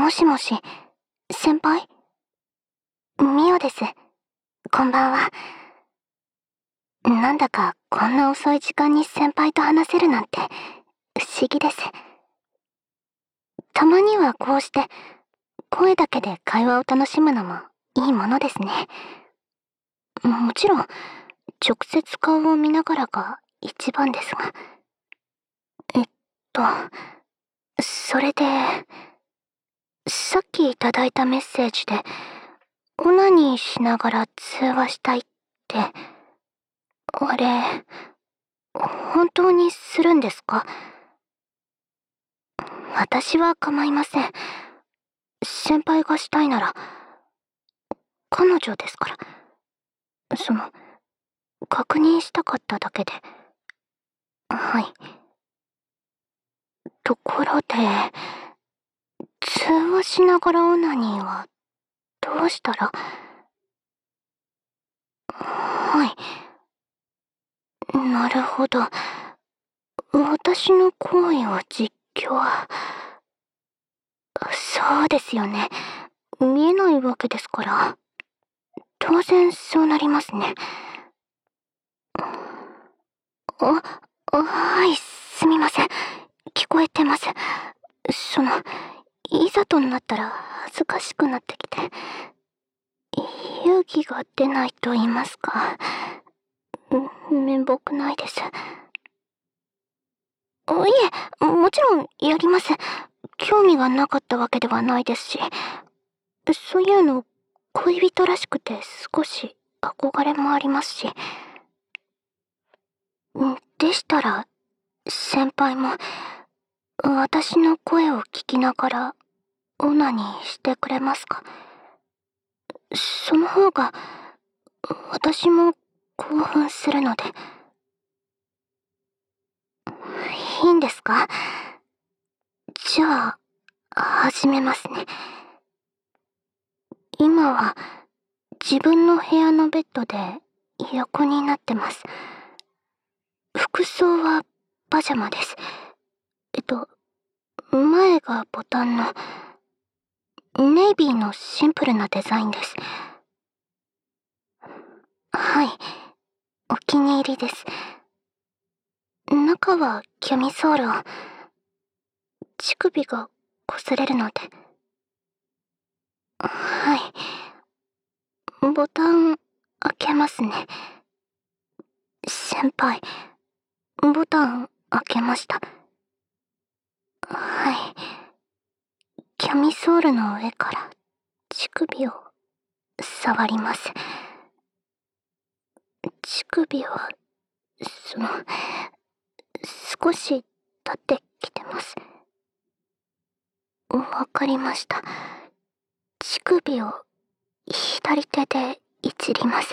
もしもし、先輩？ミオです。こんばんは。なんだかこんな遅い時間に先輩と話せるなんて不思議です。たまにはこうして声だけで会話を楽しむのもいいものですね。もちろん、直接顔を見ながらが一番ですが。えっと、それで、さっきいただいたメッセージで、オナニーしながら通話したいって、あれ、本当にするんですか？私は構いません。先輩がしたいなら、彼女ですから。確認したかっただけで。はい。ところで、通話しながらオナニーは、どうしたら。はい。なるほど。私の行為を実況。そうですよね。見えないわけですから。当然そうなりますね。はい、すみません。聞こえてます。いざとなったら恥ずかしくなってきて、勇気が出ないと言いますか、面目ないです。いえ、もちろんやります。興味がなかったわけではないですし、そういうの恋人らしくて少し憧れもありますし。でしたら、先輩も私の声を聞きながらオナニーしてくれますか？その方が私も興奮するので。いいんですか？じゃあ、始めますね。今は自分の部屋のベッドで横になってます。服装はパジャマです。前がボタンのネイビーのシンプルなデザインです。はい、お気に入りです。中はキャミソールを。乳首が擦れるので。はい。ボタン開けますね。先輩、ボタン開けました。はい。キャミソールの上から乳首を触ります。乳首は、少し立ってきてます。わかりました。乳首を左手でいじります。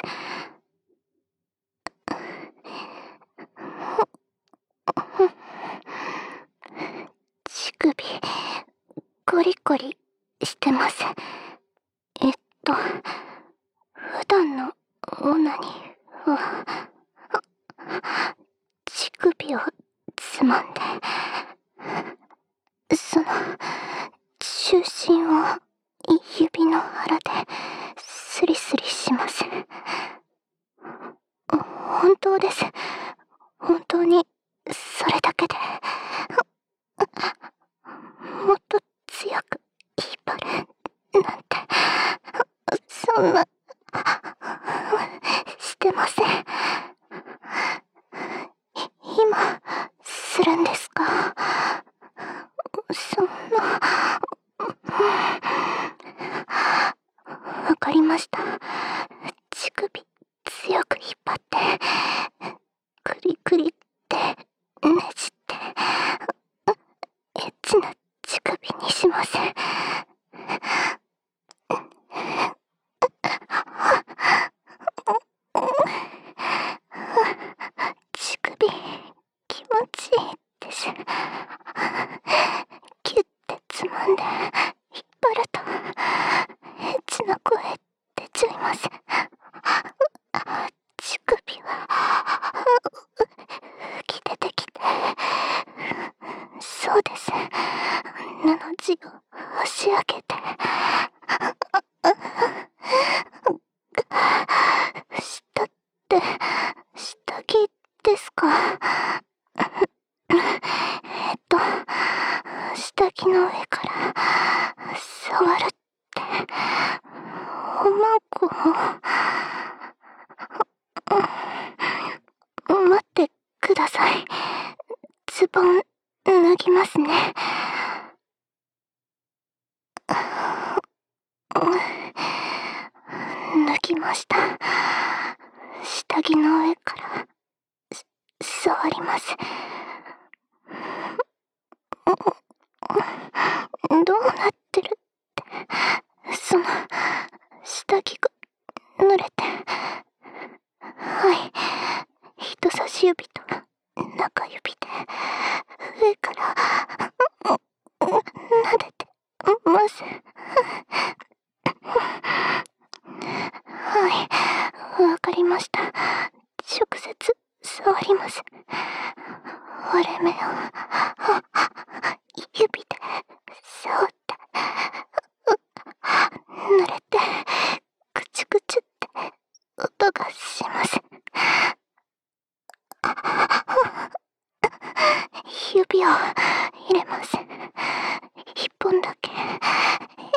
乳首、ゴリゴリしてます。普段のオナニーは、乳首をつまんで、中心を指の腹でスリスリします。本当です。本当にそれだけで。もっと強く引っ張るなんて、そんなしてません。今するんですか？そんな。わかりました。乳首強く引っ張って、クリクリってねじって、エッチな乳首にします。乳首気持ちいいです。キュッてつまんで引っ張るとエッチな声出ちゃいます。乳首は吹き出てきて、そうです、7字を足上げて。下って下着ですか？下着の上から触るっておまんこ待ってください。ズボン脱ぎますね。脱ぎました。下着の上から触ります。どうなってるって、その下着が濡れて。はい、人差し指と中指で上から撫でてます。はい、わかりました。直接触ります。割れ目を指で触って、濡れてクチュクチュって音がします。指を入れます。一本だけ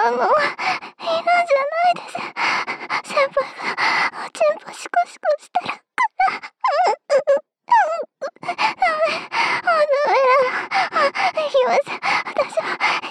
ないです。先輩がおちんぽシコシコしてるから。ダメなの。言います。私は